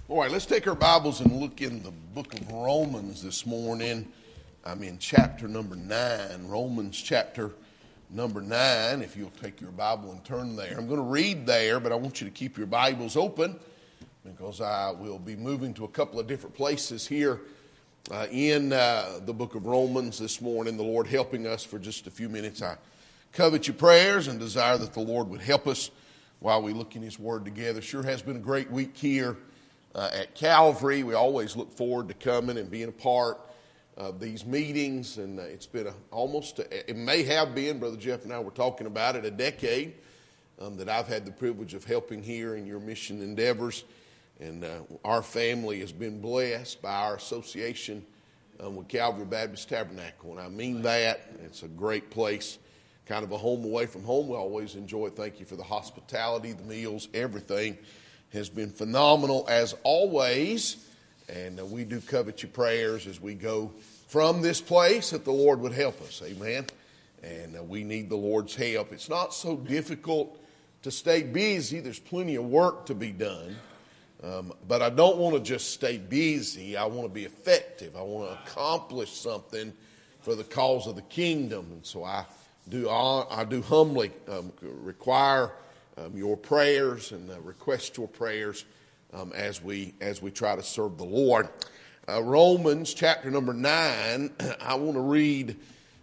All right, let's take our Bibles and look in the book of Romans this morning. I'm in chapter number 9, Romans chapter number 9. If you'll take your Bible and turn there. I'm going to read there, but I want you to keep your Bibles open because I will be moving to a couple of different places here in the book of Romans this morning. The Lord helping us for just a few minutes. I covet your prayers and desire that the Lord would help us while we look in His Word together. Sure has been a great week here at Calvary. We always look forward to coming and being a part of these meetings, and it's been it may have been, Brother Jeff and I were talking about it, a decade that I've had the privilege of helping here in your mission endeavors, and our family has been blessed by our association with Calvary Baptist Tabernacle, and I mean that. It's a great place, kind of a home away from home. We always enjoy it. Thank you for the hospitality, the meals, everything has been phenomenal as always, and we do covet your prayers as we go from this place that the Lord would help us, amen, and we need the Lord's help. It's not so difficult to stay busy. There's plenty of work to be done, but I don't want to just stay busy. I want to be effective. I want to accomplish something for the cause of the kingdom, and so I do humbly require your prayers and request your prayers as we try to serve the Lord. Romans chapter number 9, I want to read,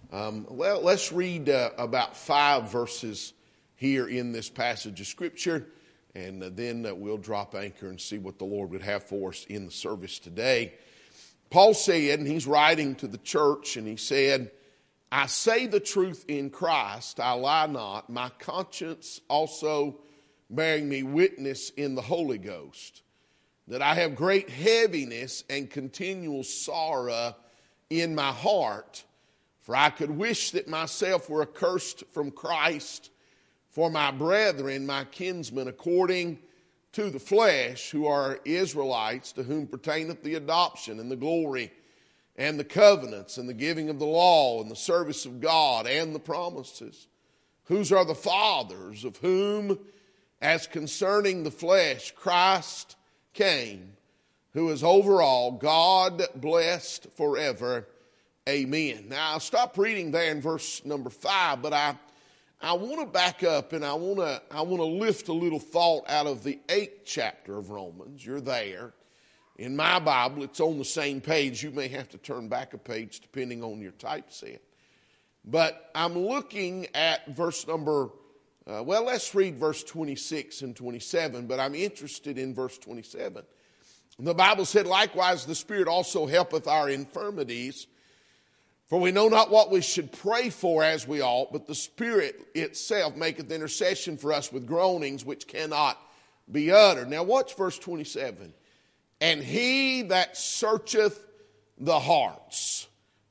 let's read about 5 verses here in this passage of Scripture, and then we'll drop anchor and see what the Lord would have for us in the service today. Paul said, and he's writing to the church, and he said, I say the truth in Christ, I lie not, my conscience also bearing me witness in the Holy Ghost, that I have great heaviness and continual sorrow in my heart, for I could wish that myself were accursed from Christ for my brethren, my kinsmen, according to the flesh, who are Israelites, to whom pertaineth the adoption and the glory and the covenants and the giving of the law and the service of God and the promises, whose are the fathers, of whom, as concerning the flesh, Christ came, who is over all, God blessed forever. Amen. Now, I'll stop reading there in verse number 5, but I want to back up and I want to lift a little thought out of the 8th chapter of Romans. You're there. In my Bible, it's on the same page. You may have to turn back a page depending on your typeset. But I'm looking at verse number, let's read verse 26 and 27, but I'm interested in verse 27. The Bible said, likewise the Spirit also helpeth our infirmities, for we know not what we should pray for as we ought, but the Spirit itself maketh intercession for us with groanings which cannot be uttered. Now watch verse 27. And he that searcheth the hearts,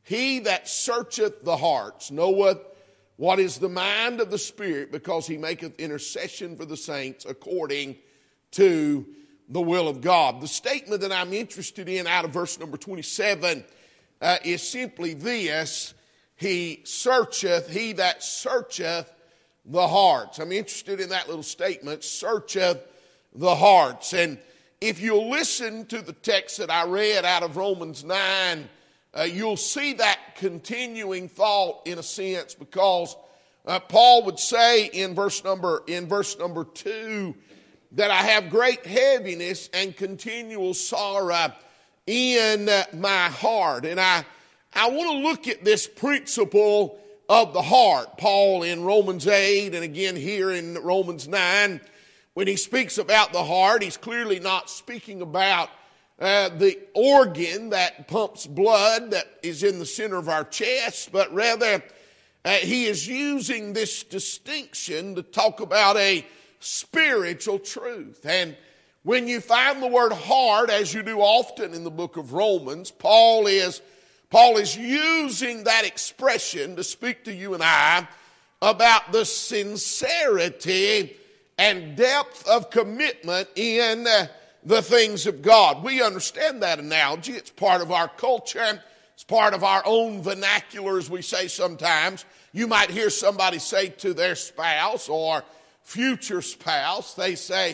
knoweth what is the mind of the Spirit, because he maketh intercession for the saints according to the will of God. The statement that I'm interested in out of verse number 27 is simply this: he that searcheth the hearts. I'm interested in that little statement, searcheth the hearts. And if you'll listen to the text that I read out of Romans 9, you'll see that continuing thought in a sense, because Paul would say in verse number 2 that I have great heaviness and continual sorrow in my heart. And I want to look at this principle of the heart. Paul in Romans 8 and again here in Romans 9, when he speaks about the heart, he's clearly not speaking about the organ that pumps blood that is in the center of our chest, but rather he is using this distinction to talk about a spiritual truth. And when you find the word heart, as you do often in the book of Romans, Paul is using that expression to speak to you and I about the sincerity and depth of commitment in the things of God. We understand that analogy. It's part of our culture. It's part of our own vernacular, as we say sometimes. You might hear somebody say to their spouse or future spouse, they say,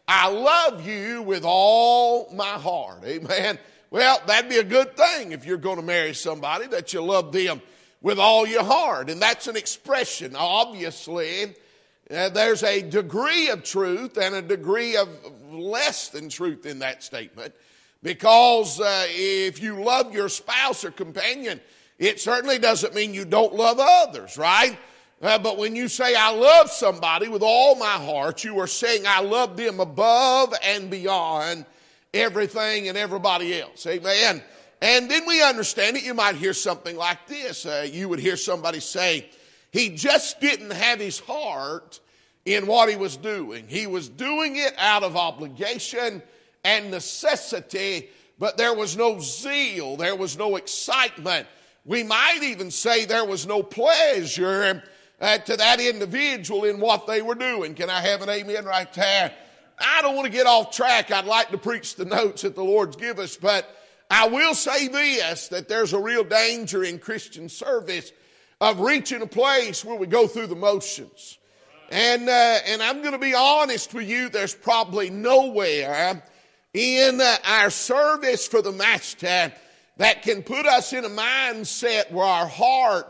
I love you with all my heart. Amen. Well, that'd be a good thing if you're going to marry somebody, that you love them with all your heart. And that's an expression. Obviously, there's a degree of truth and a degree of less than truth in that statement. Because if you love your spouse or companion, it certainly doesn't mean you don't love others, right? But when you say, I love somebody with all my heart, you are saying, I love them above and beyond everything and everybody else. Amen. And then we understand it. You might hear something like this. You would hear somebody say, he just didn't have his heart in what he was doing. He was doing it out of obligation and necessity, but there was no zeal. There was no excitement. We might even say there was no pleasure to that individual in what they were doing. Can I have an amen right there? I don't want to get off track. I'd like to preach the notes that the Lord's give us, but I will say this, that there's a real danger in Christian service of reaching a place where we go through the motions. And I'm going to be honest with you, there's probably nowhere in our service for the Master that can put us in a mindset where our heart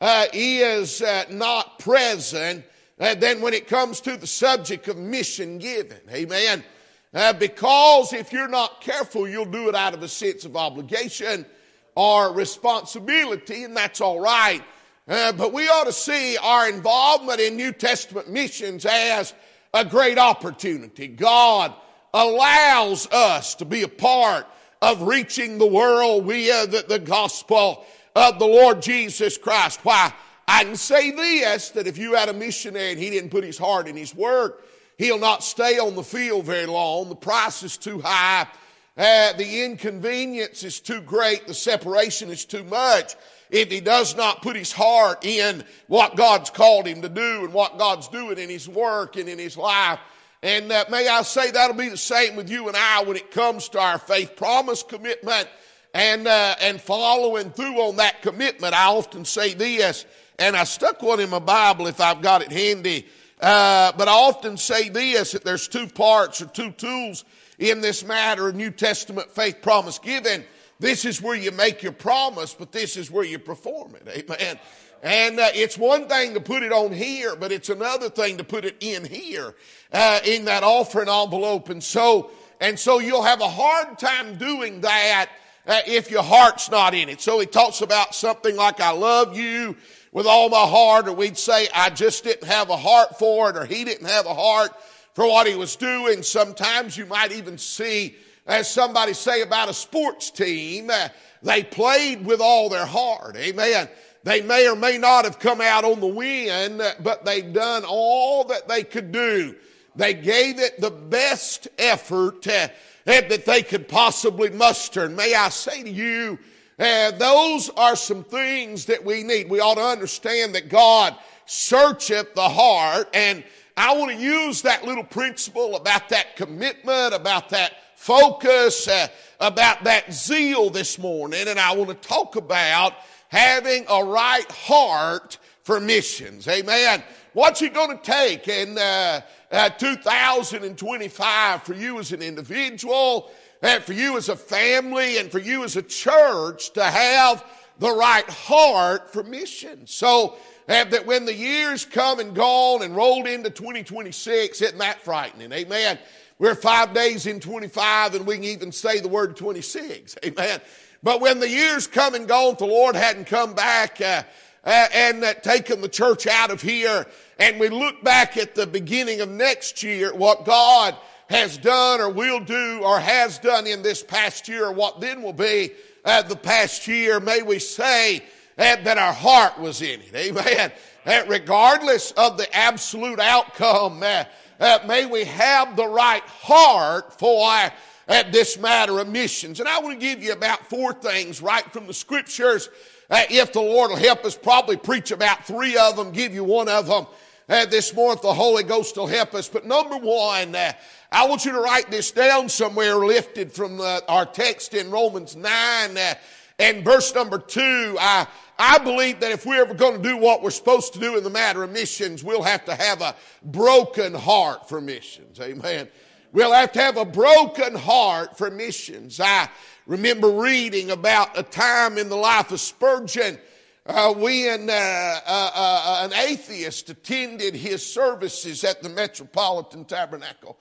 is not present than when it comes to the subject of mission giving. Amen. Because if you're not careful, you'll do it out of a sense of obligation or responsibility, and that's all right. But we ought to see our involvement in New Testament missions as a great opportunity. God allows us to be a part of reaching the world via the gospel of the Lord Jesus Christ. Why? I can say this, that if you had a missionary and he didn't put his heart in his work, he'll not stay on the field very long. The price is too high. The inconvenience is too great. The separation is too much if he does not put his heart in what God's called him to do and what God's doing in his work and in his life. And may I say that'll be the same with you and I when it comes to our faith promise commitment and following through on that commitment. I often say this, and I stuck one in my Bible if I've got it handy. But I often say this, that there's two parts or two tools in this matter of New Testament faith promise giving. This is where you make your promise, but this is where you perform it. Amen. And it's one thing to put it on here, but it's another thing to put it in here, in that offering envelope. And so you'll have a hard time doing that if your heart's not in it. So he talks about something like, I love you with all my heart, or we'd say, I just didn't have a heart for it, or he didn't have a heart for what he was doing. Sometimes you might even see, as somebody say about a sports team, they played with all their heart. Amen. They may or may not have come out on the win, but they've done all that they could do. They gave it the best effort that they could possibly muster. And may I say to you, those are some things that we need. We ought to understand that God searcheth the heart. And I want to use that little principle about that commitment, about that focus, about that zeal this morning. And I want to talk about having a right heart for missions. Amen. What's it going to take in 2025 for you as an individual, for you as a family, and for you as a church to have the right heart for missions? So that when the years come and gone and rolled into 2026, isn't that frightening? Amen. We're 5 days in 25, and we can even say the word 26. Amen. But when the years come and gone, the Lord hadn't come back and taken the church out of here, and we look back at the beginning of next year, what God has done or will do or has done in this past year, or what then will be the past year, may we say that our heart was in it. Amen. Regardless of the absolute outcome, may we have the right heart for this matter of missions. And I want to give you about 4 things right from the Scriptures. If the Lord will help us, probably preach about 3 of them, give you 1 of them this morning. The Holy Ghost will help us. But number 1, I want you to write this down somewhere, lifted from our text in Romans 9 and verse number 2. I believe that if we're ever going to do what we're supposed to do in the matter of missions, we'll have to have a broken heart for missions. Amen. We'll have to have a broken heart for missions. I remember reading about a time in the life of Spurgeon when an atheist attended his services at the Metropolitan Tabernacle.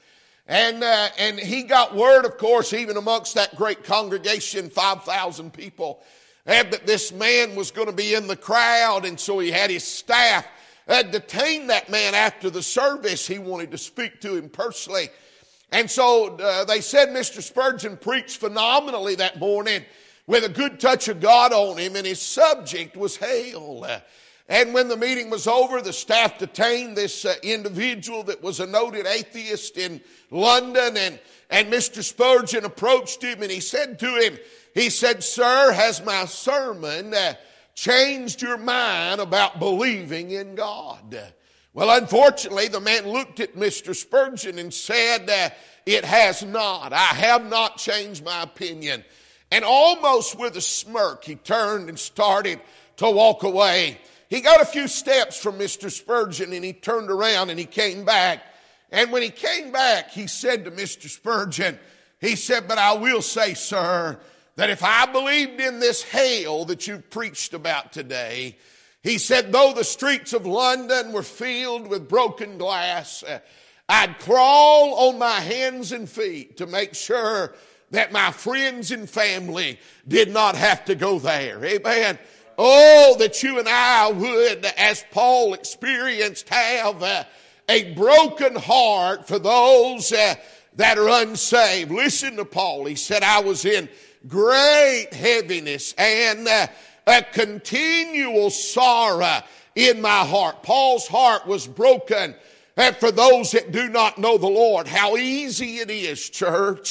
And he got word, of course, even amongst that great congregation, 5,000 people, that this man was going to be in the crowd. And so he had his staff detain that man after the service. He wanted to speak to him personally. And so they said Mr. Spurgeon preached phenomenally that morning with a good touch of God on him, and his subject was hell. And when the meeting was over, the staff detained this individual that was a noted atheist in London, and Mr. Spurgeon approached him and he said to him, he said, "Sir, has my sermon changed your mind about believing in God?" Well, unfortunately, the man looked at Mr. Spurgeon and said, "It has not. I have not changed my opinion." And almost with a smirk, he turned and started to walk away. He got a few steps from Mr. Spurgeon and he turned around and he came back. And when he came back, he said to Mr. Spurgeon, he said, "But I will say, sir, that if I believed in this hell that you've preached about today," he said, "though the streets of London were filled with broken glass, I'd crawl on my hands and feet to make sure that my friends and family did not have to go there." Amen. Oh, that you and I would, as Paul experienced, have a broken heart for those that are unsaved. Listen to Paul. He said, "I was in great heaviness and a continual sorrow in my heart." Paul's heart was broken for those that do not know the Lord. How easy it is, church,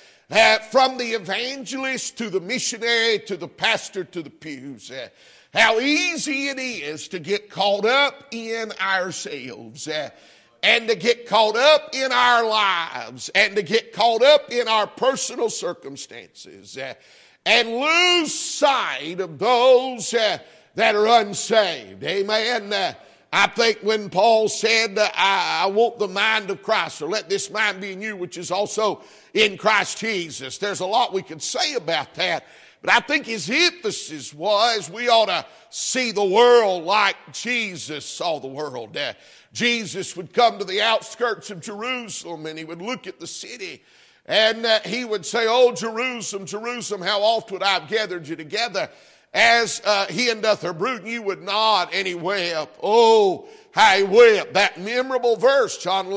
from the evangelist to the missionary to the pastor to the pews, how easy it is to get caught up in ourselves and to get caught up in our lives and to get caught up in our personal circumstances and lose sight of those that are unsaved. Amen. I think when Paul said, I want the mind of Christ, or let this mind be in you, which is also in Christ Jesus. There's a lot we could say about that. But I think his emphasis was we ought to see the world like Jesus saw the world. Jesus would come to the outskirts of Jerusalem and he would look at the city and he would say, "Oh, Jerusalem, Jerusalem, how oft would I have gathered you together as hen doth her brood, and you would not." And he wept. Oh, how he wept. That memorable verse, John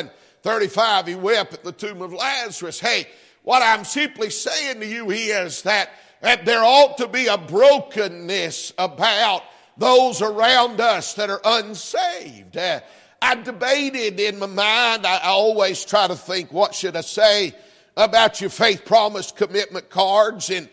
11:35, he wept at the tomb of Lazarus. Hey, what I'm simply saying to you is that there ought to be a brokenness about those around us that are unsaved. I debated in my mind. I always try to think, what should I say about your faith promise commitment cards? And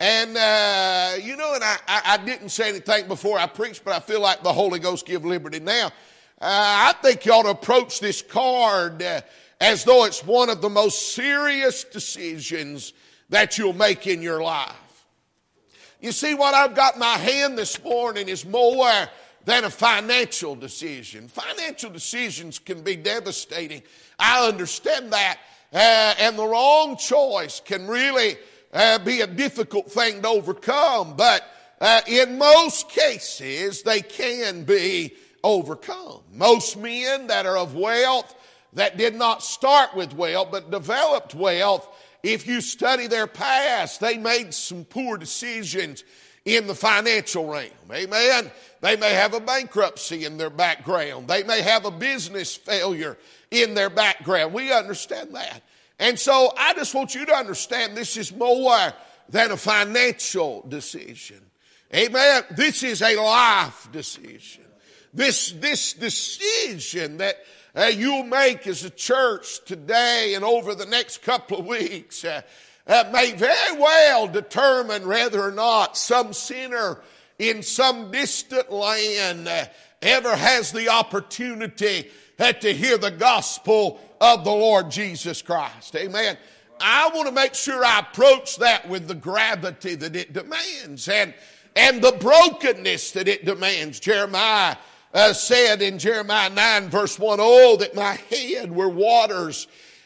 I didn't say anything before I preached, but I feel like the Holy Ghost give liberty now. I think you ought to approach this card as though it's one of the most serious decisions that you'll make in your life. You see, what I've got in my hand this morning is more than a financial decision. Financial decisions can be devastating. I understand that. And the wrong choice can really be a difficult thing to overcome. But in most cases, they can be overcome. Most men that are of wealth, that did not start with wealth, but developed wealth, if you study their past, they made some poor decisions in the financial realm. Amen. They may have a bankruptcy in their background. They may have a business failure in their background. We understand that. And so I just want you to understand this is more than a financial decision. Amen. This is a life decision. This decision that you'll make as a church today and over the next couple of weeks may very well determine whether or not some sinner in some distant land ever has the opportunity to hear the gospel of the Lord Jesus Christ. Amen. I want to make sure I approach that with the gravity that it demands and the brokenness that it demands. Jeremiah said in Jeremiah 9 verse 1, "Oh, that my head were waters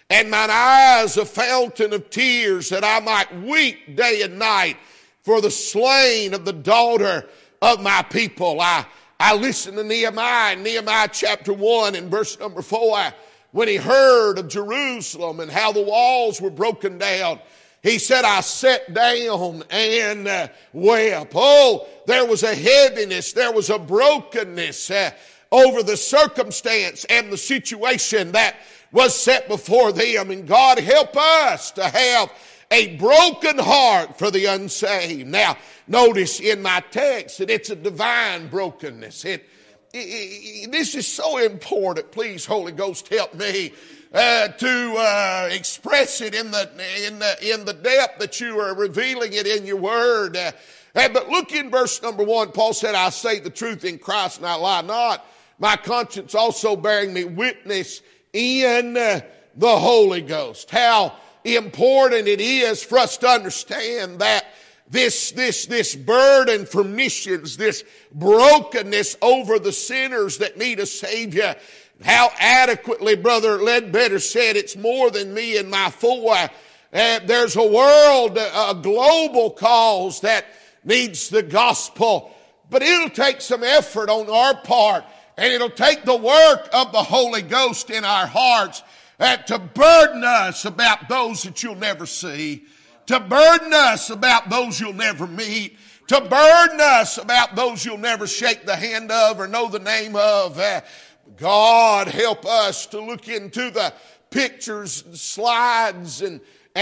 and mine eyes a fountain of tears, that I might weep day and night for the slain of the daughter of my people. I listened to Nehemiah chapter 1 and verse number 4, when he heard of Jerusalem and how the walls were broken down. He said, I sat down and wept. Oh, there was a heaviness, there was a brokenness over the circumstance and the situation that was set before them. And God help us to have a broken heart for the unsaved. Now, notice in my text that it's a divine brokenness. This is so important. Please, Holy Ghost, help me to express it in the depth that you are revealing it in your word. But look in verse number 1. Paul said, I say the truth in Christ and I lie not. My conscience also bearing me witness in the Holy Ghost. How important it is for us to understand that this burden for missions, this brokenness over the sinners that need a Savior. How adequately Brother Ledbetter said, it's more than me and my four. There's a world, a global cause that needs the gospel. But it'll take some effort on our part, and it'll take the work of the Holy Ghost in our hearts to burden us about those that you'll never see, to burden us about those you'll never meet, to burden us about those you'll never shake the hand of or know the name of. God help us to look into the pictures and slides and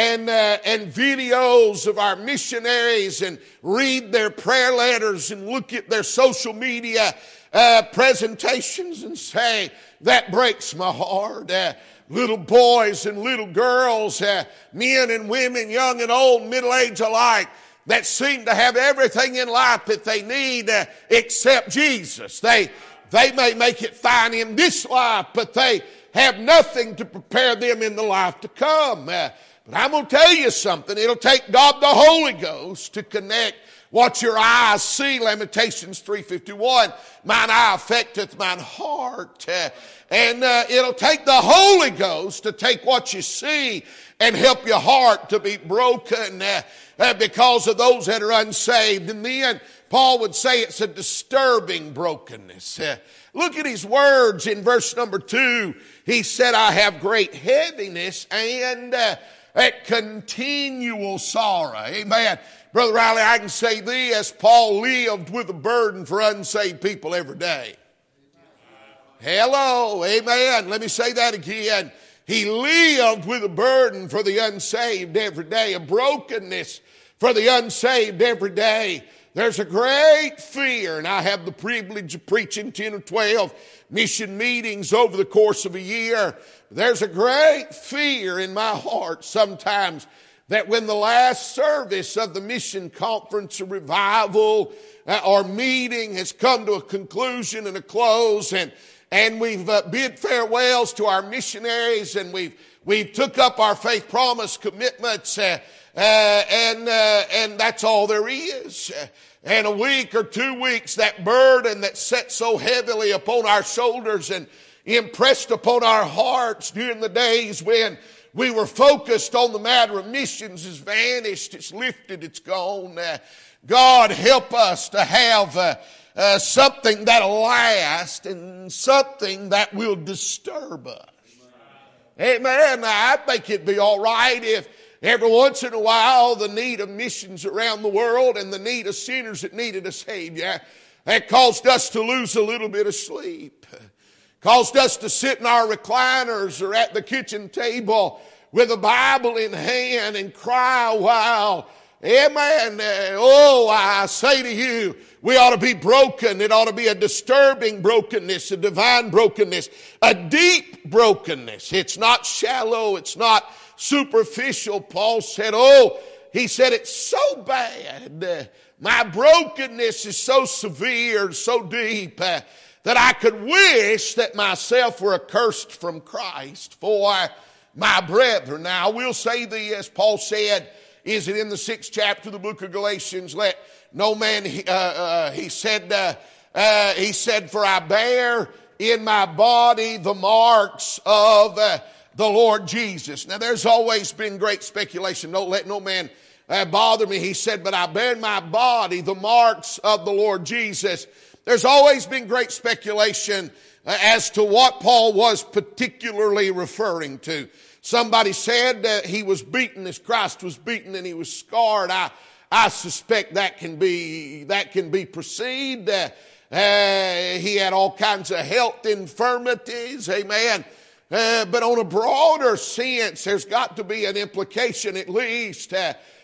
videos of our missionaries and read their prayer letters and look at their social media presentations and say, that breaks my heart. Little boys and little girls, men and women, young and old, middle-aged alike, that seem to have everything in life that they need except Jesus. They may make it fine in this life, but they have nothing to prepare them in the life to come. But I'm going to tell you something. It'll take God the Holy Ghost to connect what your eyes see. Lamentations 3:51. Mine eye affecteth mine heart. And it'll take the Holy Ghost to take what you see and help your heart to be broken because of those that are unsaved. And then Paul would say it's a disturbing brokenness. Look at his words in verse number 2. He said, I have great heaviness and continual sorrow. Amen. Brother Riley, I can say this. Paul lived with a burden for unsaved people every day. Hello. Amen. Let me say that again. He lived with a burden for the unsaved every day, a brokenness for the unsaved every day. There's a great fear, and I have the privilege of preaching 10 or 12 mission meetings over the course of a year. There's a great fear in my heart sometimes that when the last service of the mission conference or revival or meeting has come to a conclusion and a close, and we've bid farewells to our missionaries, and we've took up our faith promise commitments, and that's all there is. And a week or 2 weeks, that burden that set so heavily upon our shoulders and impressed upon our hearts during the days when we were focused on the matter of missions has vanished. It's lifted. It's gone. God help us to have something that'll last and something that will disturb us. Amen. I think it'd be all right if every once in a while the need of missions around the world and the need of sinners that needed a Savior that caused us to lose a little bit of sleep, caused us to sit in our recliners or at the kitchen table with a Bible in hand and cry a while. Amen. I say to you, we ought to be broken. It ought to be a disturbing brokenness, a divine brokenness, a deep brokenness. It's not shallow. It's not superficial. Paul said, he said, it's so bad. My brokenness is so severe, so deep, that I could wish that myself were accursed from Christ for my brethren. Now, I will say this. Paul said, is it in the 6th chapter of the book of Galatians? Let no man, he said, for I bear in my body the marks of the Lord Jesus. Now there's always been great speculation. Don't let no man bother me. He said, but I bear in my body the marks of the Lord Jesus. There's always been great speculation as to what Paul was particularly referring to. Somebody said that he was beaten as Christ was beaten and he was scarred. I suspect that can be perceived. He had all kinds of health infirmities. Amen. But on a broader sense, there's got to be an implication at least.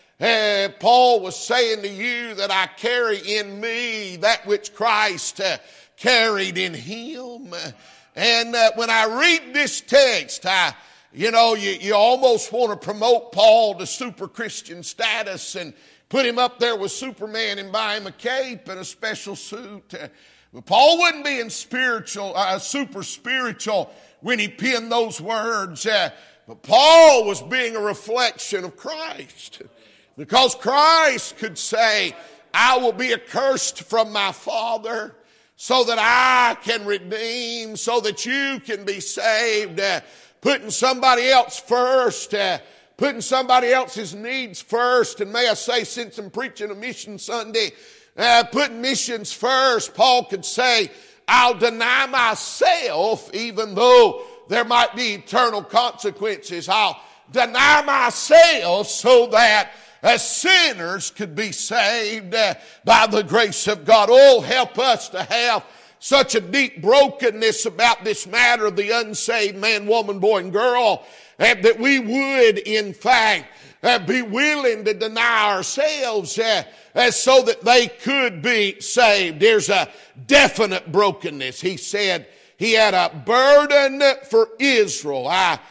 Paul was saying to you that I carry in me that which Christ carried in him. And when I read this text, you almost want to promote Paul to super Christian status and put him up there with Superman and buy him a cape and a special suit. But Paul wasn't being super spiritual when he penned those words. But Paul was being a reflection of Christ. Because Christ could say, I will be accursed from my Father so that I can redeem, so that you can be saved. Putting somebody else first, putting somebody else's needs first. And may I say, since I'm preaching a mission Sunday, putting missions first, Paul could say, I'll deny myself even though there might be eternal consequences. I'll deny myself so that sinners could be saved by the grace of God. Oh, help us to have such a deep brokenness about this matter of the unsaved man, woman, boy, and girl, that we would, in fact, be willing to deny ourselves so that they could be saved. There's a definite brokenness. He said he had a burden for Israel. I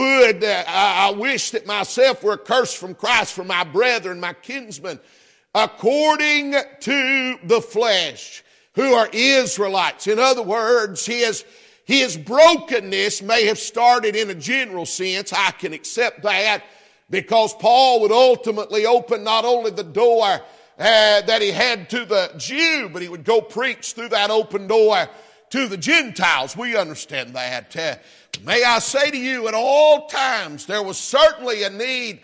wish that myself were accursed from Christ for my brethren, my kinsmen, according to the flesh, who are Israelites. In other words, his brokenness may have started in a general sense. I can accept that because Paul would ultimately open not only the door that he had to the Jew, but he would go preach through that open door to the Gentiles. We understand that. May I say to you, at all times, there was certainly a need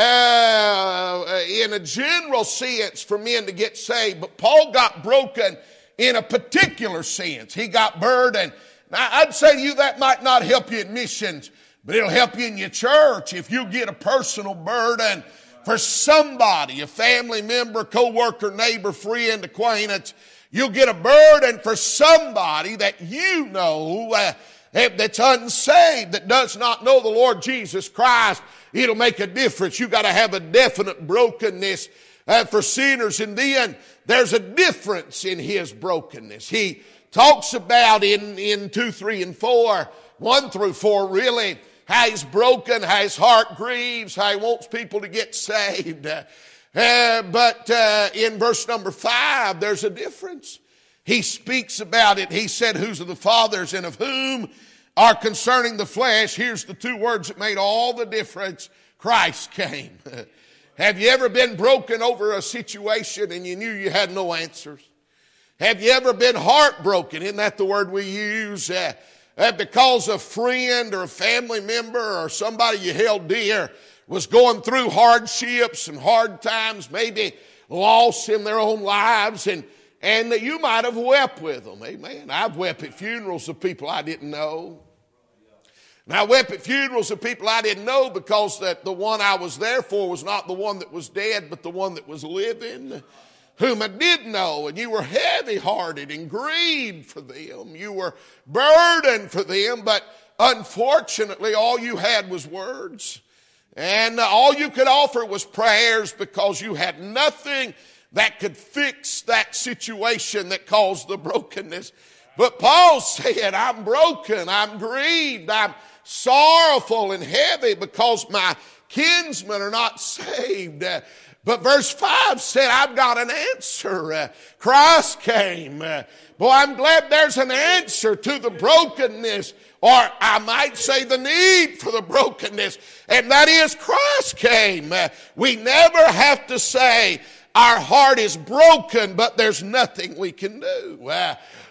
in a general sense for men to get saved, but Paul got broken in a particular sense. He got burdened. Now, I'd say to you that might not help you in missions, but it'll help you in your church if you get a personal burden for somebody, a family member, co-worker, neighbor, friend, acquaintance. You'll get a burden for somebody that you know that's unsaved, that does not know the Lord Jesus Christ. It'll make a difference. You've got to have a definite brokenness for sinners. And then there's a difference in his brokenness. He talks about in 2, 3, and 4, 1 through 4 really, how he's broken, how his heart grieves, how he wants people to get saved. But in verse number 5, there's a difference. He speaks about it. He said, whose are the fathers and of whom are concerning the flesh. Here's the 2 words that made all the difference. Christ came. Have you ever been broken over a situation and you knew you had no answers? Have you ever been heartbroken? Isn't that the word we use? Because a friend or a family member or somebody you held dear was going through hardships and hard times, maybe loss in their own lives, and that you might have wept with them. Amen. I've wept at funerals of people I didn't know. And I wept at funerals of people I didn't know because that the one I was there for was not the one that was dead, but the one that was living, whom I did know. And you were heavy-hearted and grieved for them. You were burdened for them, but unfortunately all you had was words. And all you could offer was prayers because you had nothing that could fix that situation that caused the brokenness. But Paul said, I'm broken, I'm grieved, I'm sorrowful and heavy because my kinsmen are not saved. But verse 5 said, I've got an answer. Christ came. Boy, I'm glad there's an answer to the brokenness, or I might say the need for the brokenness, and that is Christ came. We never have to say our heart is broken, but there's nothing we can do.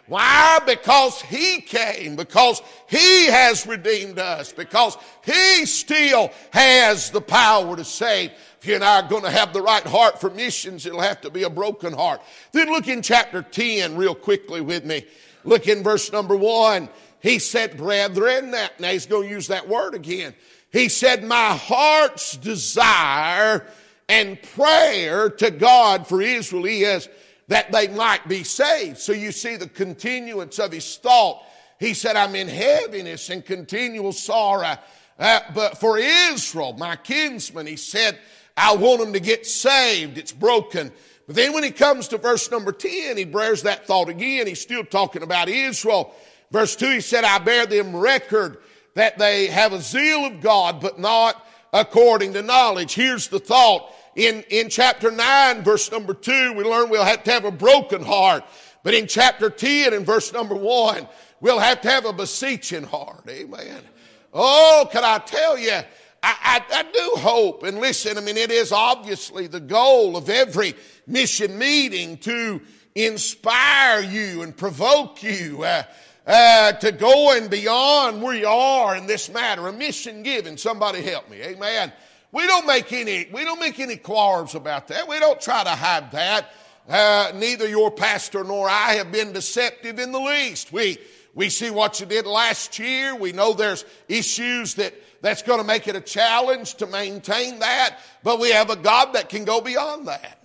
Why? Because He came, because He has redeemed us, because He still has the power to save. If you and I are going to have the right heart for missions, it'll have to be a broken heart. Then look in chapter 10 real quickly with me. Look in verse number 1. He said, brethren, now he's going to use that word again. He said, my heart's desire and prayer to God for Israel is that they might be saved. So you see the continuance of his thought. He said, I'm in heaviness and continual sorrow. But for Israel, my kinsman, he said, I want them to get saved. It's broken. But then when he comes to verse number 10, he bears that thought again. He's still talking about Israel. Verse 2, he said, I bear them record that they have a zeal of God, but not according to knowledge. Here's the thought. In chapter 9, verse number 2, we learn we'll have to have a broken heart. But in chapter 10 and verse number 1, we'll have to have a beseeching heart. Amen. Oh, can I tell you, I do hope, and listen, I mean, it is obviously the goal of every mission meeting to inspire you and provoke you to go and beyond where you are in this matter. A mission giving. Somebody help me. Amen. We don't make any quarrels about that. We don't try to hide that. Neither your pastor nor I have been deceptive in the least. We see what you did last year. We know there's issues that's going to make it a challenge to maintain that. But we have a God that can go beyond that.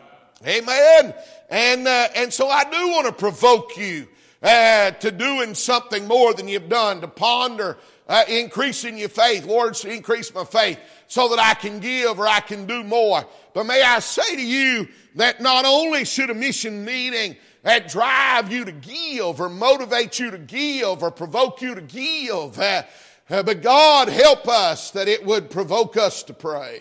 Amen. And so I do want to provoke you to doing something more than you've done, to ponder increasing your faith. Lord, increase my faith so that I can give or I can do more. But may I say to you that not only should a mission meeting drive you to give or motivate you to give or provoke you to give, but God help us that it would provoke us to pray.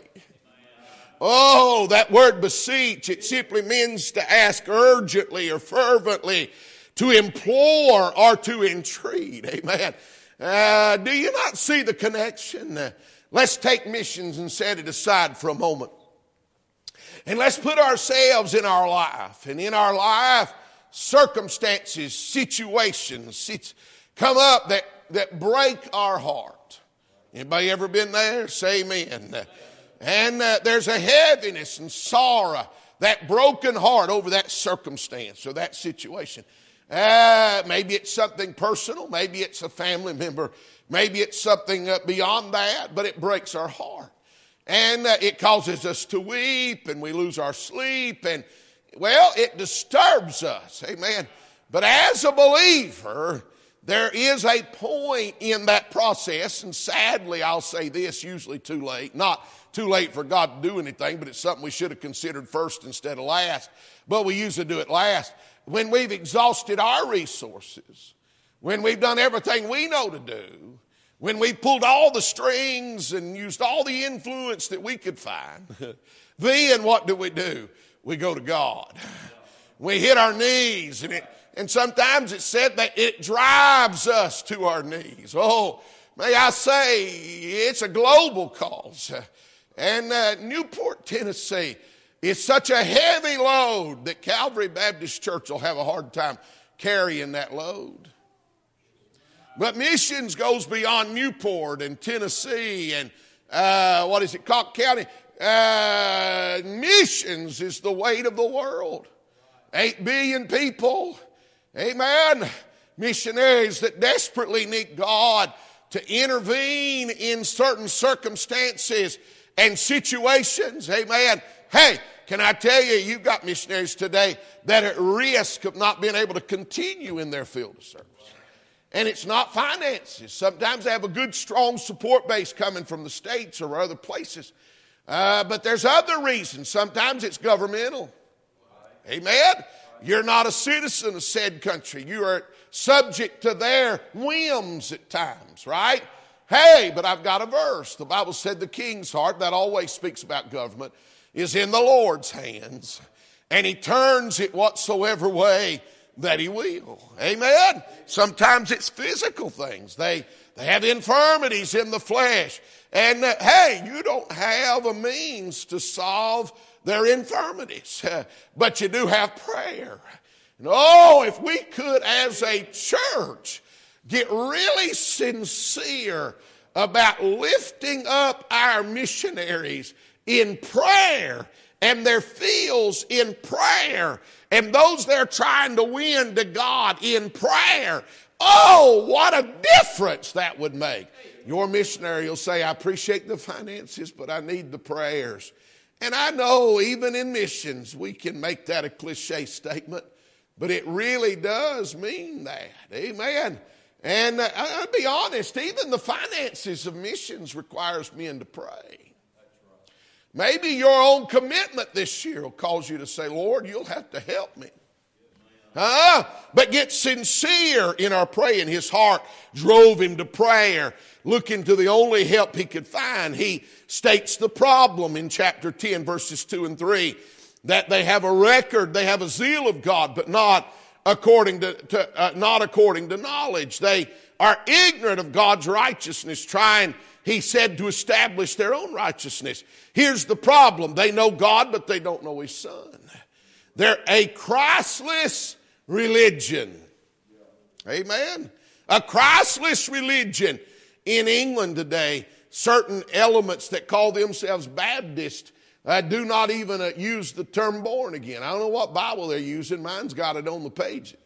Oh, that word beseech, it simply means to ask urgently or fervently, to implore or to entreat. Amen. Do you not see the connection? Let's take missions and set it aside for a moment. And let's put ourselves in our life. And in our life, circumstances, situations come up that break our heart. Anybody ever been there? Say amen. And there's a heaviness and sorrow, that broken heart over that circumstance or that situation. Maybe it's something personal. Maybe it's a family member. Maybe it's something beyond that, but it breaks our heart. And it causes us to weep, and we lose our sleep, and, well, it disturbs us. Amen. But as a believer, there is a point in that process, and sadly, I'll say this, usually too late. Not too late for God to do anything, but it's something we should have considered first instead of last. But we usually do it last. When we've exhausted our resources, when we've done everything we know to do, when we pulled all the strings and used all the influence that we could find, then what do? We go to God. We hit our knees, and sometimes it's said that it drives us to our knees. Oh, may I say, it's a global cause. And Newport, Tennessee, is such a heavy load that Calvary Baptist Church will have a hard time carrying that load. But missions goes beyond Newport and Tennessee and Cock County. Missions is the weight of the world. 8 billion people. Amen. Missionaries that desperately need God to intervene in certain circumstances and situations. Amen. Hey, can I tell you, you've got missionaries today that are at risk of not being able to continue in their field of service. And it's not finances. Sometimes they have a good, strong support base coming from the States or other places. But there's other reasons. Sometimes it's governmental. Amen? You're not a citizen of said country. You are subject to their whims at times, right? Hey, but I've got a verse. The Bible said the king's heart, that always speaks about government, is in the Lord's hands. And he turns it whatsoever way that he will. Amen? Sometimes it's physical things. They have infirmities in the flesh. And hey, you don't have a means to solve their infirmities. But you do have prayer. And oh, if we could as a church get really sincere about lifting up our missionaries in prayer and their fields in prayer and those they're trying to win to God in prayer, oh, what a difference that would make. Your missionary will say, I appreciate the finances, but I need the prayers. And I know even in missions we can make that a cliche statement, but it really does mean that. Amen. And I'll be honest, even the finances of missions requires men to pray. Maybe your own commitment this year will cause you to say, Lord, you'll have to help me. But get sincere in our praying. His heart drove him to prayer, looking to the only help he could find. He states the problem in chapter 10, verses 2 and 3, that they have a record, they have a zeal of God, but not according to knowledge. They are ignorant of God's righteousness, trying, he said, to establish their own righteousness. Here's the problem. They know God, but they don't know His Son. They're a Christless religion. Amen. A Christless religion. In England today, certain elements that call themselves Baptist do not even use the term born again. I don't know what Bible they're using. Mine's got it on the pages.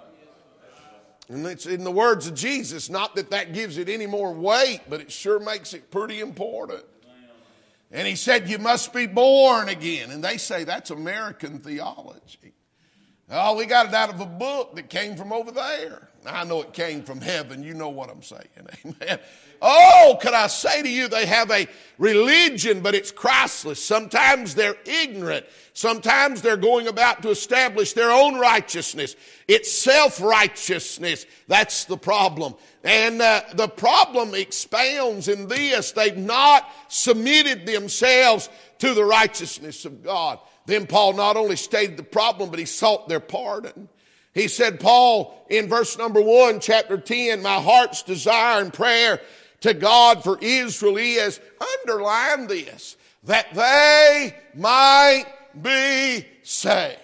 And it's in the words of Jesus. Not that gives it any more weight, but it sure makes it pretty important. And He said, you must be born again. And they say that's American theology. Oh, we got it out of a book that came from over there. I know it came from heaven. You know what I'm saying. Amen. Oh, can I say to you, they have a religion, but it's Christless. Sometimes they're ignorant. Sometimes they're going about to establish their own righteousness. It's self-righteousness. That's the problem. And the problem expounds in this. They've not submitted themselves to the righteousness of God. Then Paul not only stated the problem, but he sought their pardon. He said, Paul, in verse number 1, chapter 10, my heart's desire and prayer to God for Israel is, underline this, that they might be saved.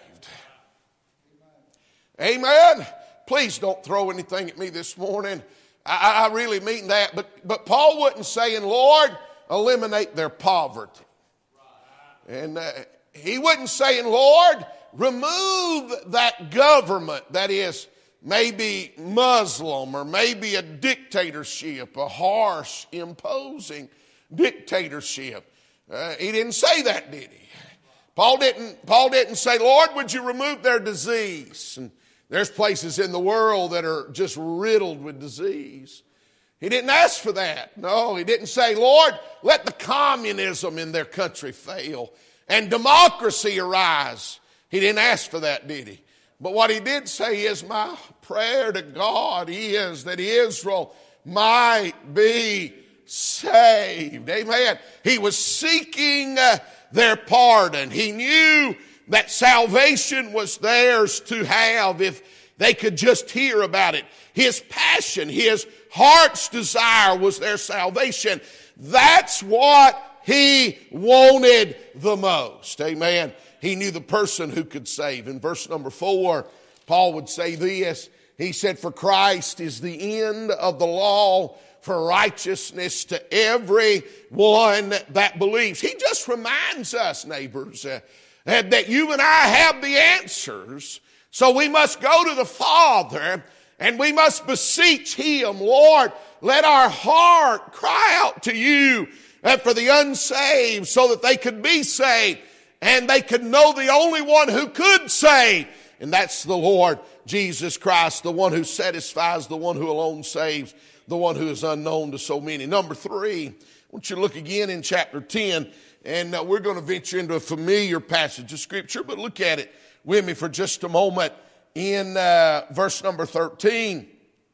Amen. Please don't throw anything at me this morning. I really mean that. But Paul wasn't saying, Lord, eliminate their poverty. And he wasn't saying, Lord, remove that government that is maybe Muslim or maybe a dictatorship, a harsh, imposing dictatorship. He didn't say that, did he? Paul didn't say, Lord, would you remove their disease? And there's places in the world that are just riddled with disease. He didn't ask for that. No, he didn't say, Lord, let the communism in their country fail and democracy arise. He didn't ask for that, did he? But what he did say is, my prayer to God is that Israel might be saved. Amen. He was seeking their pardon. He knew that salvation was theirs to have if they could just hear about it. His passion, his heart's desire was their salvation. That's what he wanted the most. Amen. He knew the person who could save. In verse number 4, Paul would say this. He said, for Christ is the end of the law for righteousness to everyone that believes. He just reminds us, neighbors, that you and I have the answers. So we must go to the Father and we must beseech Him. Lord, let our heart cry out to you for the unsaved so that they could be saved and they could know the only one who could save. And that's the Lord Jesus Christ, the one who satisfies, the one who alone saves, the one who is unknown to so many. Number 3, I want you to look again in chapter 10, and we're going to venture into a familiar passage of Scripture, but look at it with me for just a moment. In verse number 13,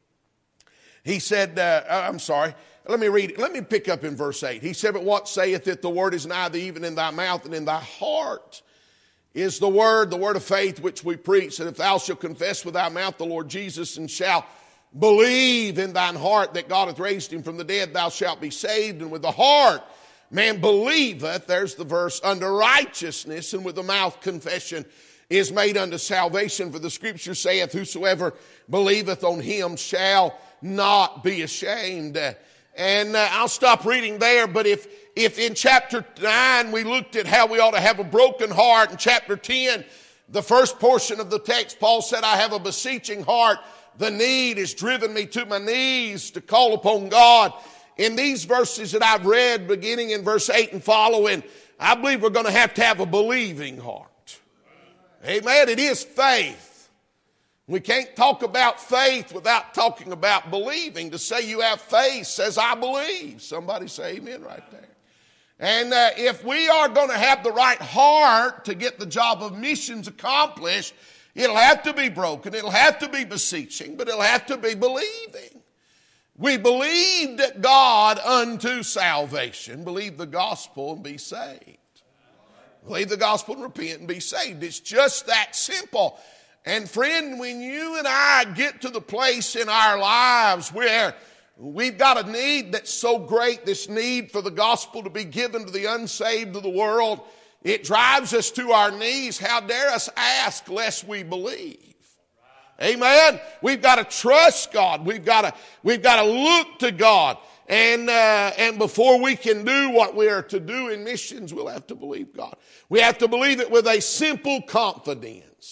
he said, let me read it. Let me pick up in verse 8. He said, but what saith it? The word is nigh thee, even in thy mouth and in thy heart is the word of faith which we preach, that if thou shalt confess with thy mouth the Lord Jesus and shalt believe in thine heart that God hath raised him from the dead, thou shalt be saved. And with the heart man believeth, there's the verse, unto righteousness, and with the mouth confession is made unto salvation. For the scripture saith, whosoever believeth on him shall not be ashamed. And I'll stop reading there, but if in chapter 9 we looked at how we ought to have a broken heart, in chapter 10, the first portion of the text, Paul said, I have a beseeching heart. The need has driven me to my knees to call upon God. In these verses that I've read, beginning in verse 8 and following, I believe we're going to have a believing heart. Amen. It is faith. We can't talk about faith without talking about believing. To say you have faith says, I believe. Somebody say amen right there. And if we are going to have the right heart to get the job of missions accomplished, it'll have to be broken, it'll have to be beseeching, but it'll have to be believing. We believed God unto salvation. Believe the gospel and be saved. Believe the gospel and repent and be saved. It's just that simple. And friend, when you and I get to the place in our lives where we've got a need that's so great, this need for the gospel to be given to the unsaved of the world, it drives us to our knees. How dare us ask lest we believe? Amen. We've got to trust God. We've got to look to God. And before we can do what we are to do in missions, we'll have to believe God. We have to believe it with a simple confidence.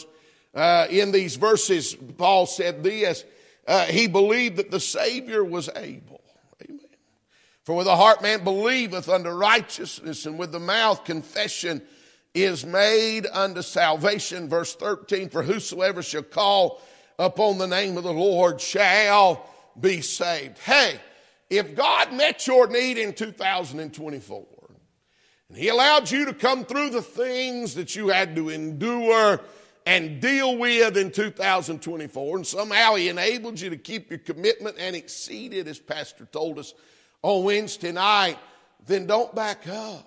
In these verses, Paul said this, he believed that the Savior was able. Amen. For with the heart man believeth unto righteousness, and with the mouth confession is made unto salvation. Verse 13, for whosoever shall call upon the name of the Lord shall be saved. Hey, if God met your need in 2024, and He allowed you to come through the things that you had to endure and deal with in 2024, and somehow He enabled you to keep your commitment and exceed it, as Pastor told us on Wednesday night, then don't back up.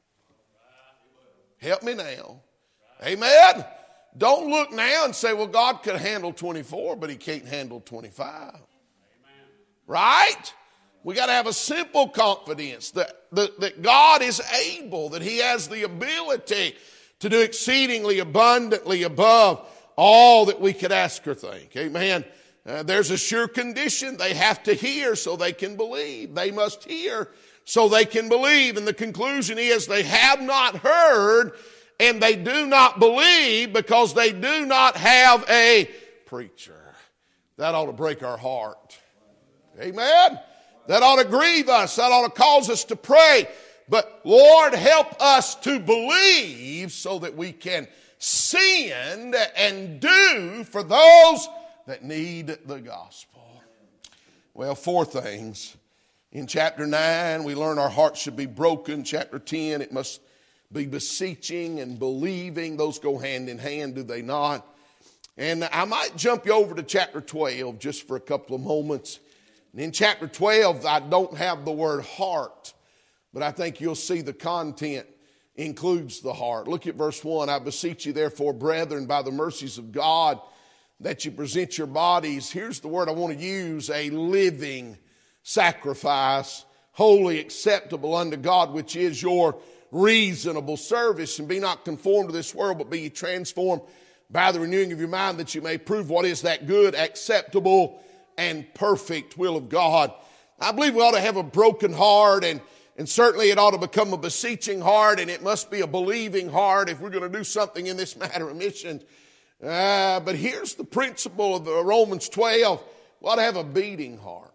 Help me now. Amen. Don't look now and say, well, God could handle 24, but He can't handle 25. Amen. Right? We got to have a simple confidence that God is able, that He has the ability to do exceedingly abundantly above all that we could ask or think. Amen. There's a sure condition. They have to hear so they can believe. They must hear so they can believe. And the conclusion is they have not heard and they do not believe because they do not have a preacher. That ought to break our heart. Amen. That ought to grieve us. That ought to cause us to pray. But Lord, help us to believe so that we can send and do for those that need the gospel. Well, 4 things. In chapter 9, we learn our hearts should be broken. Chapter 10, it must be beseeching and believing. Those go hand in hand, do they not? And I might jump you over to chapter 12 just for a couple of moments. And in chapter 12, I don't have the word heart, but I think you'll see the content includes the heart. Look at verse 1. I beseech you therefore, brethren, by the mercies of God, that you present your bodies, here's the word I want to use, a living sacrifice, wholly acceptable unto God, which is your reasonable service. And be not conformed to this world, but be ye transformed by the renewing of your mind, that you may prove what is that good, acceptable, and perfect will of God. I believe we ought to have a broken heart, and certainly it ought to become a beseeching heart, and it must be a believing heart if we're going to do something in this matter of missions. But here's the principle of Romans 12. We ought to have a beating heart.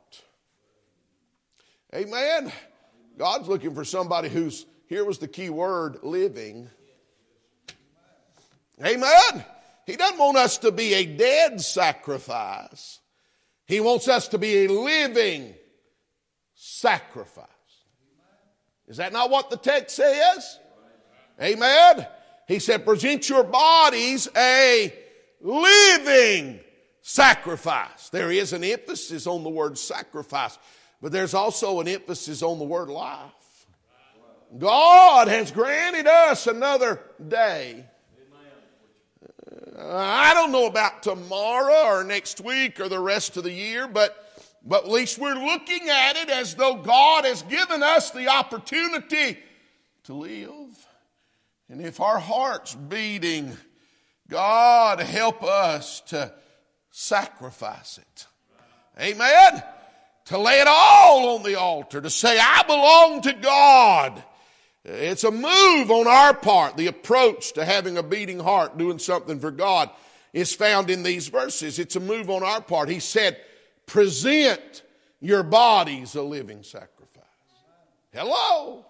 Amen. God's looking for somebody who's, here was the key word, living. Amen. He doesn't want us to be a dead sacrifice. He wants us to be a living sacrifice. Is that not what the text says? Amen. He said, present your bodies a living sacrifice. There is an emphasis on the word sacrifice, but there's also an emphasis on the word life. God has granted us another day. I don't know about tomorrow or next week or the rest of the year, but at least we're looking at it as though God has given us the opportunity to live. And if our heart's beating, God, help us to sacrifice it. Amen? To lay it all on the altar, to say, I belong to God. It's a move on our part. The approach to having a beating heart, doing something for God, is found in these verses. It's a move on our part. He said, present your bodies a living sacrifice. Hello?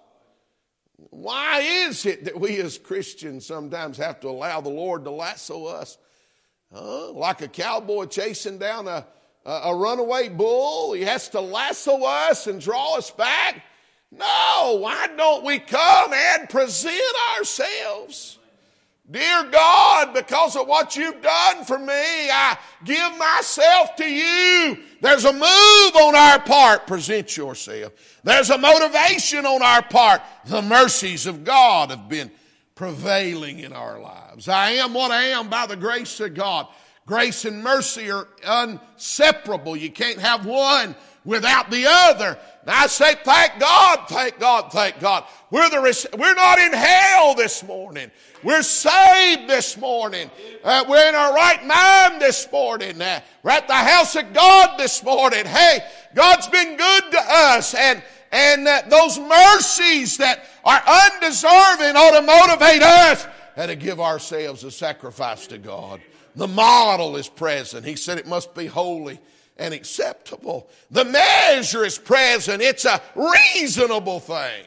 Why is it that we as Christians sometimes have to allow the Lord to lasso us? Like a cowboy chasing down a runaway bull, he has to lasso us and draw us back. No, why don't we come and present ourselves? Dear God, because of what you've done for me, I give myself to you. There's a move on our part. Present yourself. There's a motivation on our part. The mercies of God have been prevailing in our lives. I am what I am by the grace of God. Grace and mercy are inseparable. You can't have one without the other. And I say, thank God, thank God, thank God. We're not in hell this morning. We're saved this morning. We're in our right mind this morning. We're at the house of God this morning. Hey, God's been good to us. And those mercies that are undeserving ought to motivate us to give ourselves a sacrifice to God. The model is present. He said it must be holy and acceptable. The measure is present. It's a reasonable thing.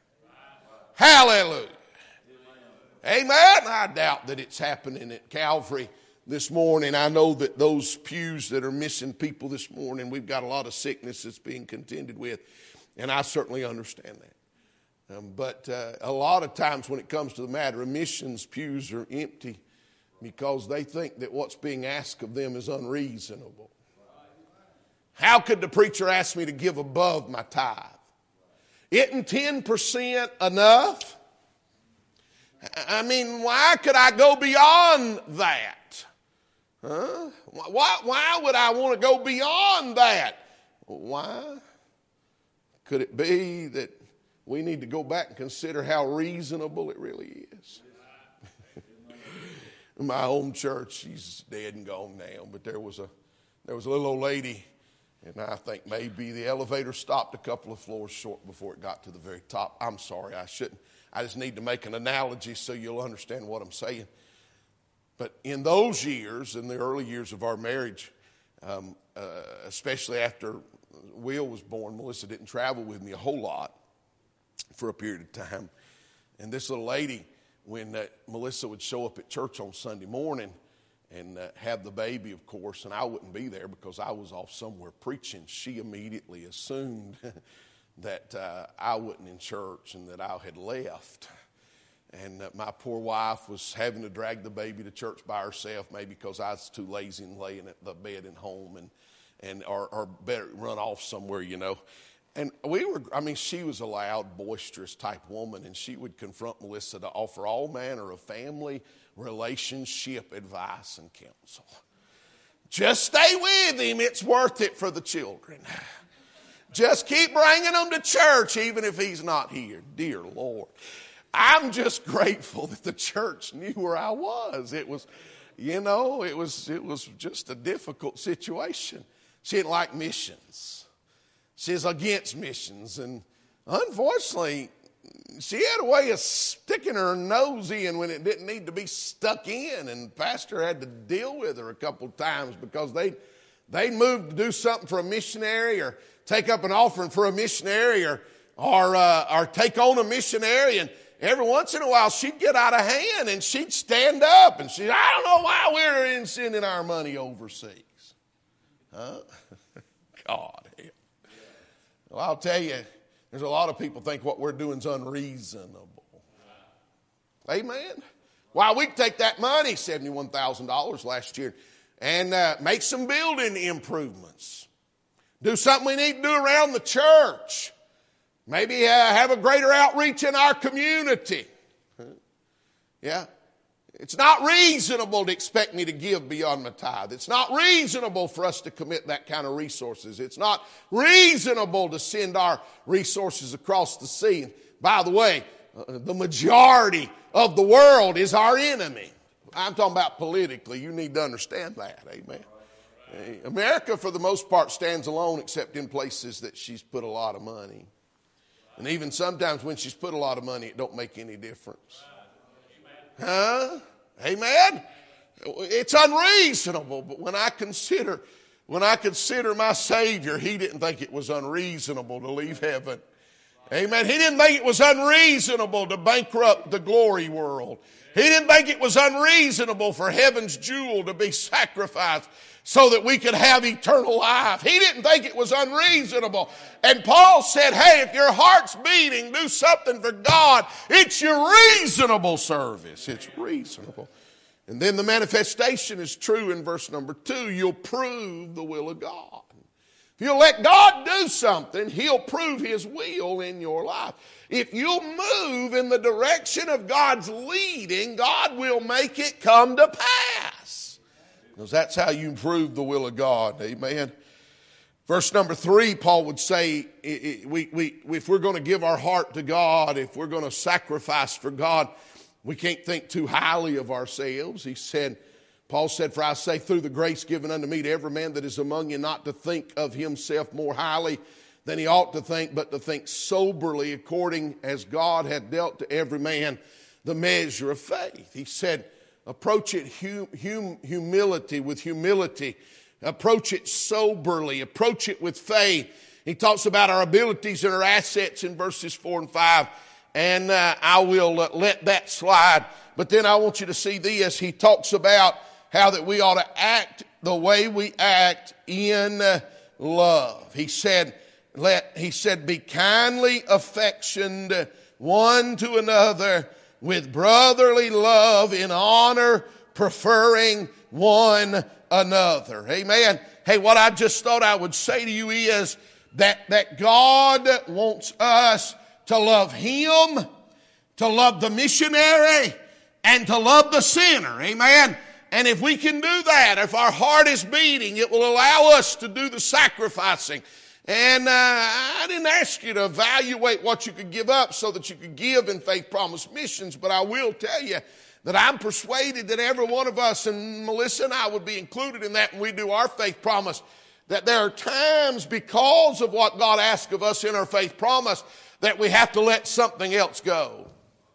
Hallelujah. Amen. I doubt that it's happening at Calvary this morning. I know that those pews that are missing people this morning, we've got a lot of sickness that's being contended with, and I certainly understand that. But a lot of times when it comes to the matter of missions, pews are empty because they think that what's being asked of them is unreasonable. How could the preacher ask me to give above my tithe? Isn't 10% enough? I mean, why could I go beyond that? Huh? Why would I want to go beyond that? Why? Could it be that we need to go back and consider how reasonable it really is? My home church, she's dead and gone now, but there was a little old lady, and I think maybe the elevator stopped a couple of floors short before it got to the very top. I'm sorry, I shouldn't. I just need to make an analogy so you'll understand what I'm saying. But in those years, in the early years of our marriage, especially after Will was born, Melissa didn't travel with me a whole lot for a period of time. And this little lady, when Melissa would show up at church on Sunday morning and have the baby, of course, and I wouldn't be there because I was off somewhere preaching, she immediately assumed that I wasn't in church and that I had left. And my poor wife was having to drag the baby to church by herself, maybe because I was too lazy and laying at the bed at home or better run off somewhere, you know. And she was a loud, boisterous type woman, and she would confront Melissa to offer all manner of family relationship advice and counsel. Just stay with him. It's worth it for the children. Just keep bringing them to church even if he's not here. Dear Lord. I'm just grateful that the church knew where I was. It was, it was just a difficult situation. She didn't like missions. She's against missions. And unfortunately, she had a way of sticking her nose in when it didn't need to be stuck in. And the pastor had to deal with her a couple of times because they'd moved to do something for a missionary or take up an offering for a missionary or take on a missionary. And every once in a while, she'd get out of hand and she'd stand up and she'd, I don't know why we're sending our money overseas. Huh? God help. Well, I'll tell you, there's a lot of people think what we're doing is unreasonable. Amen? Why, we could take that money, $71,000 last year, and make some building improvements. Do something we need to do around the church. Maybe have a greater outreach in our community. Yeah. It's not reasonable to expect me to give beyond my tithe. It's not reasonable for us to commit that kind of resources. It's not reasonable to send our resources across the sea. And by the way, the majority of the world is our enemy. I'm talking about politically. You need to understand that. Amen. America, for the most part, stands alone except in places that she's put a lot of money. And even sometimes when she's put a lot of money, it don't make any difference. Huh? Amen? It's unreasonable. But when I consider my Savior, He didn't think it was unreasonable to leave heaven. Amen. He didn't think it was unreasonable to bankrupt the glory world. He didn't think it was unreasonable for heaven's jewel to be sacrificed so that we could have eternal life. He didn't think it was unreasonable. And Paul said, hey, if your heart's beating, do something for God. It's your reasonable service. It's reasonable. And then the manifestation is true in verse number 2. You'll prove the will of God. If you'll let God do something, He'll prove His will in your life. If you'll move in the direction of God's leading, God will make it come to pass. Because that's how you prove the will of God. Amen. Verse number 3, Paul would say, if we're going to give our heart to God, if we're going to sacrifice for God, we can't think too highly of ourselves. Paul said, for I say through the grace given unto me to every man that is among you not to think of himself more highly than he ought to think, but to think soberly according as God hath dealt to every man the measure of faith. He said, approach it humility with humility. Approach it soberly. Approach it with faith. He talks about our abilities and our assets in verses 4 and 5. And I will let that slide. But then I want you to see this. He talks about how that we ought to act the way we act in love. He said, be kindly affectioned one to another with brotherly love in honor, preferring one another. Amen. Hey, what I just thought I would say to you is that God wants us to love Him, to love the missionary, and to love the sinner. Amen. And if we can do that, if our heart is beating, it will allow us to do the sacrificing. And I didn't ask you to evaluate what you could give up so that you could give in Faith Promise Missions, but I will tell you that I'm persuaded that every one of us, and Melissa and I would be included in that when we do our faith promise, that there are times because of what God asks of us in our faith promise that we have to let something else go.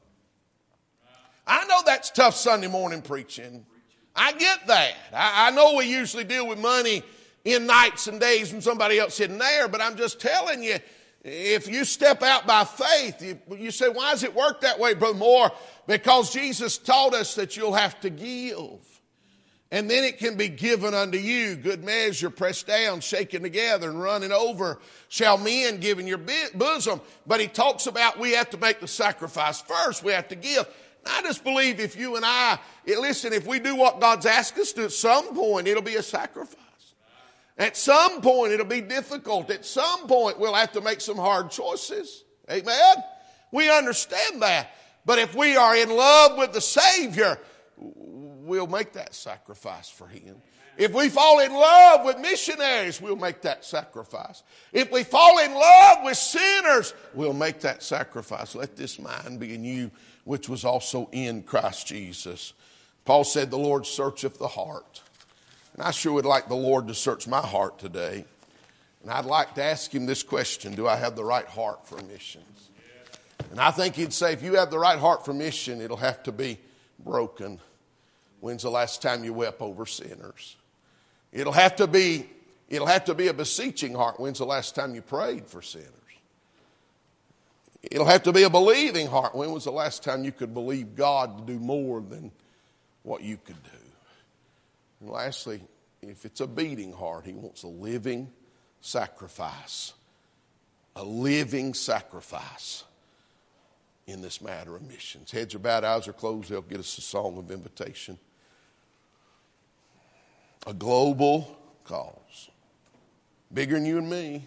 I know that's tough Sunday morning preaching. I get that. I know we usually deal with money in nights and days when somebody else isn't there, but I'm just telling you, if you step out by faith, you say, why does it work that way, Brother Moore? Because Jesus taught us that you'll have to give. And then it can be given unto you, good measure, pressed down, shaken together, and running over, shall men give in your bosom. But He talks about we have to make the sacrifice first. We have to give. I just believe if you and if we do what God's asked us to, at some point it'll be a sacrifice. At some point it'll be difficult. At some point we'll have to make some hard choices. Amen? We understand that. But if we are in love with the Savior, we'll make that sacrifice for Him. If we fall in love with missionaries, we'll make that sacrifice. If we fall in love with sinners, we'll make that sacrifice. Let this mind be in you, which was also in Christ Jesus. Paul said, the Lord searcheth the heart. And I sure would like the Lord to search my heart today. And I'd like to ask Him this question, do I have the right heart for missions? And I think He'd say, if you have the right heart for mission, it'll have to be broken. When's the last time you wept over sinners? It'll have to be a beseeching heart. When's the last time you prayed for sinners? It'll have to be a believing heart. When was the last time you could believe God to do more than what you could do? And lastly, if it's a beating heart, He wants a living sacrifice. A living sacrifice in this matter of missions. Heads are bowed, eyes are closed. They'll get us a song of invitation. A global cause. Bigger than you and me.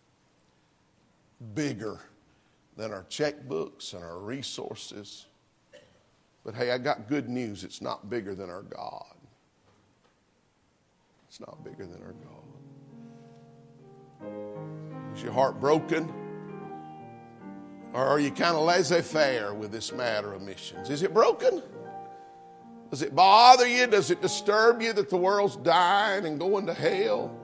Bigger than our checkbooks and our resources. But hey, I got good news. It's not bigger than our God. It's not bigger than our God. Is your heart broken? Or are you kind of laissez-faire with this matter of missions? Is it broken? Does it bother you? Does it disturb you that the world's dying and going to hell?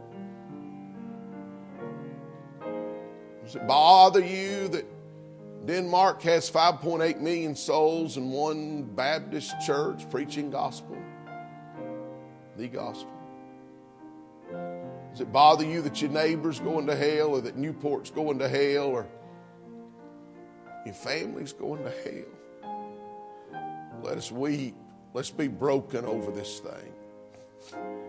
Does it bother you that Denmark has 5.8 million souls in one Baptist church preaching gospel? The gospel. Does it bother you that your neighbor's going to hell, or that Newport's going to hell, or your family's going to hell? Let us weep. Let's be broken over this thing.